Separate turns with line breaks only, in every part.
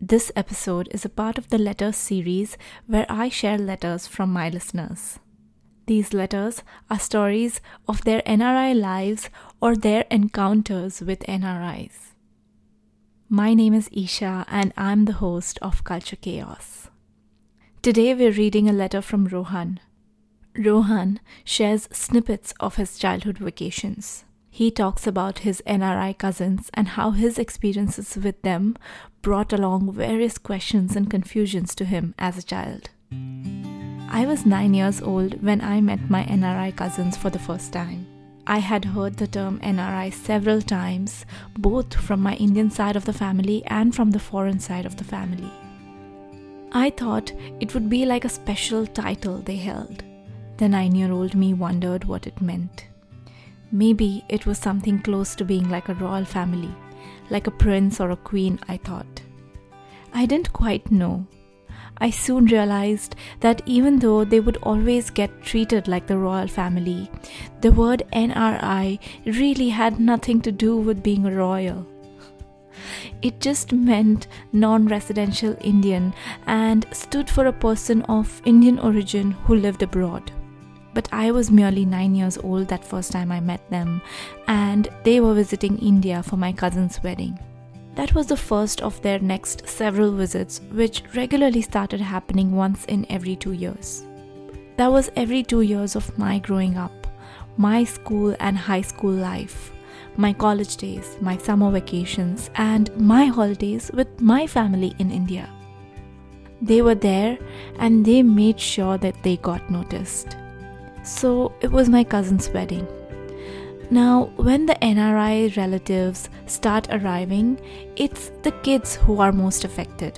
This episode is a part of the Letters series where I share letters from my listeners. These letters are stories of their NRI lives or their encounters with NRIs. My name is Isha and I'm the host of Culture Chaos. Today we're reading a letter from Rohan. Rohan shares snippets of his childhood vacations. He talks about his NRI cousins and how his experiences with them brought along various questions and confusions to him as a child. I was 9 years old when I met my NRI cousins for the first time. I had heard the term NRI several times, both from my Indian side of the family and from the foreign side of the family. I thought it would be like a special title they held. The 9-year-old me wondered what it meant. Maybe it was something close to being like a royal family, like a prince or a queen, I thought. I didn't quite know. I soon realized that even though they would always get treated like the royal family, the word NRI really had nothing to do with being a royal. It just meant non-residential Indian and stood for a person of Indian origin who lived abroad. But I was merely 9 years old that first time I met them, and they were visiting India for my cousin's wedding. That was the first of their next several visits, which regularly started happening once in every 2 years. That was every 2 years of my growing up, my school and high school life, my college days, my summer vacations, and my holidays with my family in India. They were there and they made sure that they got noticed. So it was my cousin's wedding. Now, when the NRI relatives start arriving, it's the kids who are most affected.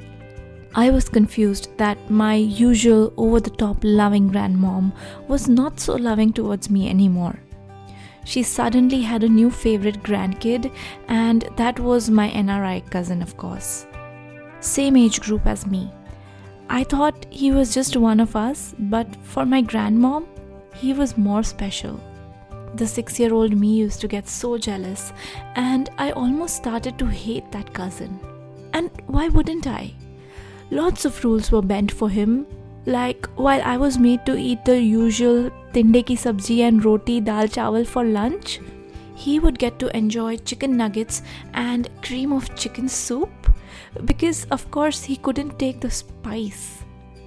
I was confused that my usual over-the-top loving grandmom was not so loving towards me anymore. She suddenly had a new favorite grandkid, and that was my NRI cousin, of course. Same age group as me. I thought he was just one of us, but for my grandmom, he was more special. The 6-year-old me used to get so jealous, and I almost started to hate that cousin. And why wouldn't I? Lots of rules were bent for him, like while I was made to eat the usual tinde ki sabji and roti dal chawal for lunch, he would get to enjoy chicken nuggets and cream of chicken soup because of course he couldn't take the spice.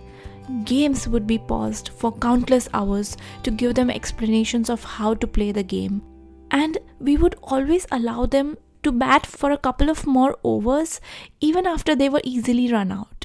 Games would be paused for countless hours to give them explanations of how to play the game, and we would always allow them to bat for a couple of more overs even after they were easily run out.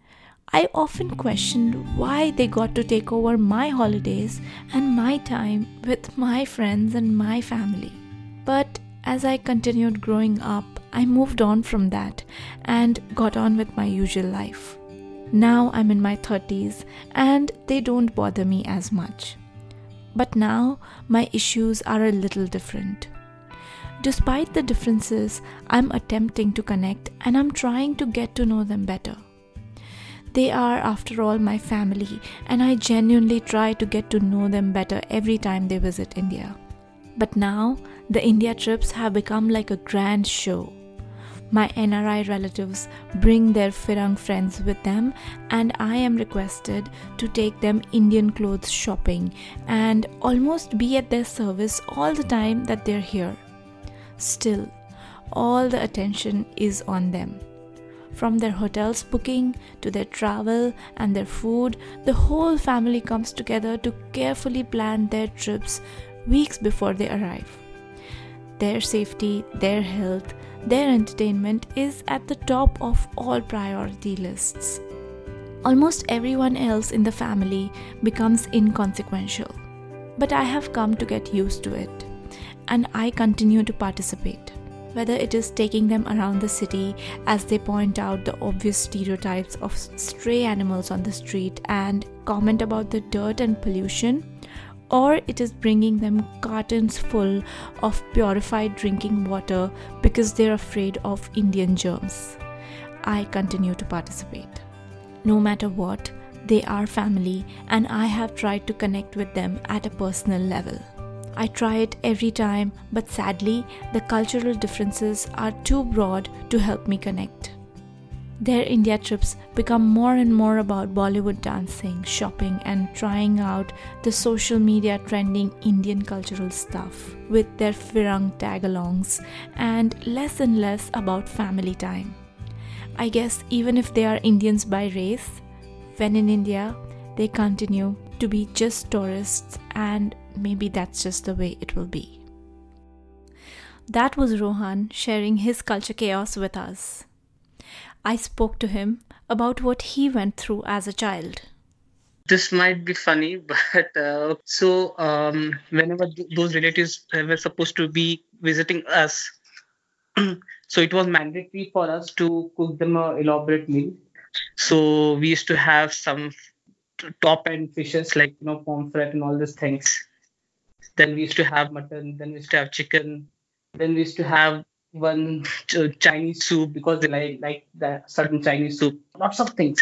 I often questioned why they got to take over my holidays and my time with my friends and my family. But as I continued growing up, I moved on from that and got on with my usual life. Now I'm in my 30s and they don't bother me as much. But now my issues are a little different. Despite the differences, I'm attempting to connect and I'm trying to get to know them better. They are, after all, my family, and I genuinely try to get to know them better every time they visit India. But now, the India trips have become like a grand show. My NRI relatives bring their Firang friends with them, and I am requested to take them Indian clothes shopping and almost be at their service all the time that they're here. Still, all the attention is on them. From their hotels booking to their travel and their food, the whole family comes together to carefully plan their trips weeks before they arrive. Their safety, their health, their entertainment is at the top of all priority lists. Almost everyone else in the family becomes inconsequential. But I have come to get used to it, and I continue to participate. Whether it is taking them around the city as they point out the obvious stereotypes of stray animals on the street and comment about the dirt and pollution, or it is bringing them cartons full of purified drinking water because they're afraid of Indian germs. I continue to participate. No matter what, they are family and I have tried to connect with them at a personal level. I try it every time, but sadly, the cultural differences are too broad to help me connect. Their India trips become more and more about Bollywood dancing, shopping, and trying out the social media trending Indian cultural stuff with their Firang tag-alongs, and less about family time. I guess even if they are Indians by race, when in India, they continue to be just tourists, and maybe that's just the way it will be. That was Rohan sharing his culture chaos with us. I spoke to him about what he went through as a child.
This might be funny, but whenever those relatives were supposed to be visiting us, so it was mandatory for us to cook them a elaborate meal. So we used to have some top end fishes like pomfret and all these things. Then we used to have mutton. Then we used to have chicken. Then we used to have one Chinese soup because they like that certain Chinese soup. Lots of things.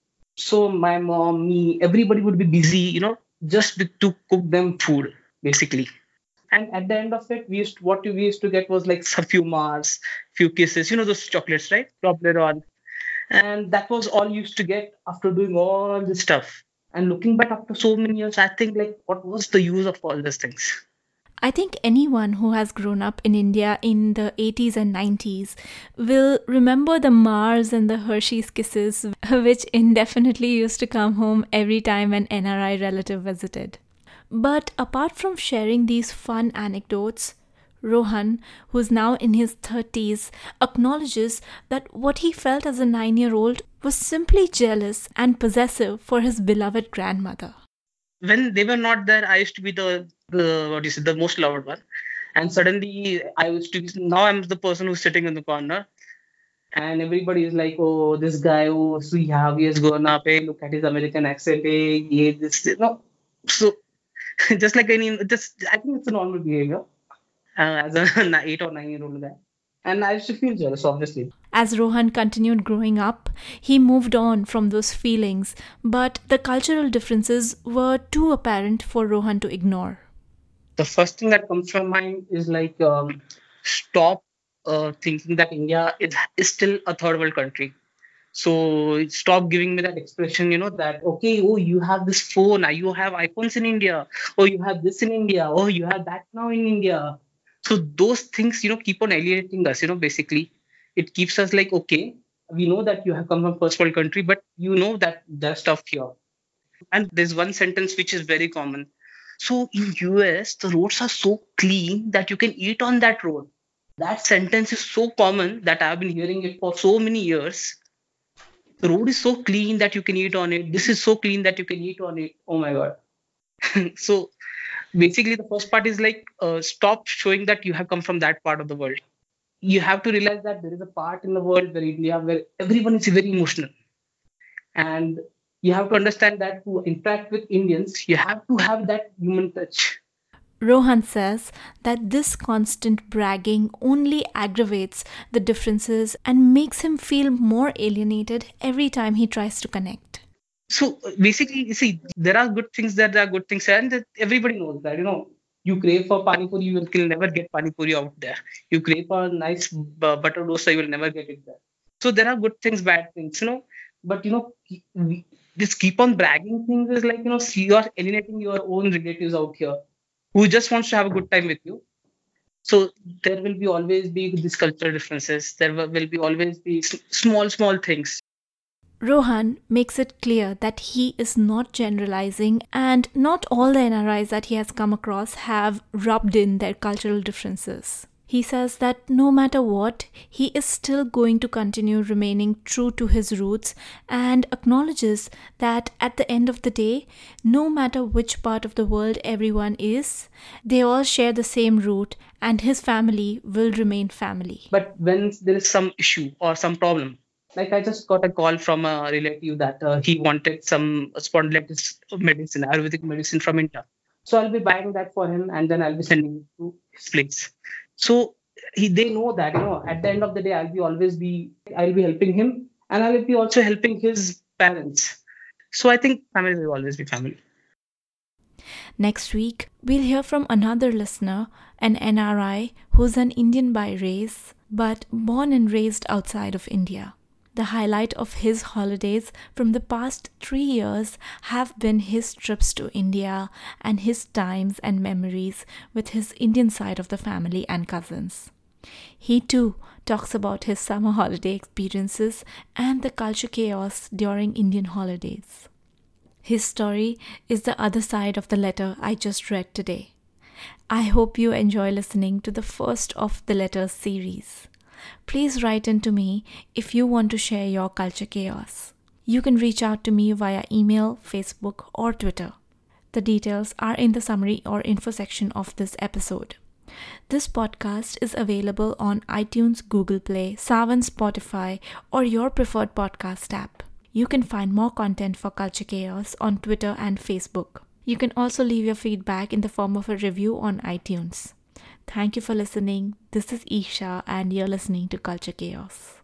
So my mom, me, everybody would be busy, just to cook them food, basically. And at the end of it, what we used to get was like a few Mars, few kisses, those chocolates, right? Toblerone. And that was all you used to get after doing all this stuff. And looking back after so many years, I think like, what was the use of all these things?
I think anyone who has grown up in India in the 80s and 90s will remember the Mars and the Hershey's kisses, which indefinitely used to come home every time an NRI relative visited. But apart from sharing these fun anecdotes, Rohan, who's now in his 30s, acknowledges that what he felt as a 9-year-old was simply jealous and possessive for his beloved grandmother.
When they were not there, I used to be the most loved one. And suddenly now I'm the person who's sitting in the corner. And everybody is like, oh, this guy, oh, so he has grown up, hey, look at his American accent, hey, yeah, this, no. So just like I think it's a normal behavior as an 8 or 9-year-old guy. And I used to feel jealous, obviously.
As Rohan continued growing up, he moved on from those feelings, but the cultural differences were too apparent for Rohan to ignore.
The first thing that comes to my mind is like, stop thinking that India is still a third world country. So stop giving me that expression, that, okay, oh, you have this phone, you have iPhones in India, oh, you have this in India, oh, you have that now in India. So those things, keep on alienating us, basically. It keeps us like, okay, we know that you have come from first world country, but you know that there's stuff here. And there's one sentence which is very common. So in US, the roads are so clean that you can eat on that road. That sentence is so common that I've been hearing it for so many years. The road is so clean that you can eat on it. This is so clean that you can eat on it. Oh my God. So basically, the first part is like, stop showing that you have come from that part of the world. You have to realize that there is a part in the world where everyone is very emotional. And you have to understand that to interact with Indians, you have to have that human touch.
Rohan says that this constant bragging only aggravates the differences and makes him feel more alienated every time he tries to connect.
So basically, you see, there are good things, and that everybody knows that, you crave for pani puri, you will never get pani puri out there. You crave for a nice butter dosa, you will never get it there. So there are good things, bad things, but, this keep on bragging things is like, you are alienating your own relatives out here who just wants to have a good time with you. So there will always be these cultural differences. There will always be small things.
Rohan makes it clear that he is not generalizing, and not all the NRIs that he has come across have rubbed in their cultural differences. He says that no matter what, he is still going to continue remaining true to his roots, and acknowledges that at the end of the day, no matter which part of the world everyone is, they all share the same root, and his family will remain family.
But when there is some issue or some problem, like I just got a call from a relative that he wanted some spondylitis medicine, Ayurvedic medicine from India. So I'll be buying that for him, and then I'll be sending it to his place. So they know that, at the end of the day, I'll be helping him, and I'll be also helping his parents. So I think family will always be family.
Next week, we'll hear from another listener, an NRI who's an Indian by race, but born and raised outside of India. The highlight of his holidays from the past 3 years have been his trips to India and his times and memories with his Indian side of the family and cousins. He too talks about his summer holiday experiences and the culture chaos during Indian holidays. His story is the other side of the letter I just read today. I hope you enjoy listening to the first of the letters series. Please write in to me if you want to share your culture chaos. You can reach out to me via email, Facebook, or Twitter. The details are in the summary or info section of this episode. This podcast is available on iTunes, Google Play, Saavn, Spotify, or your preferred podcast app. You can find more content for Culture Chaos on Twitter and Facebook. You can also leave your feedback in the form of a review on iTunes. Thank you for listening. This is Isha and you're listening to Culture Chaos.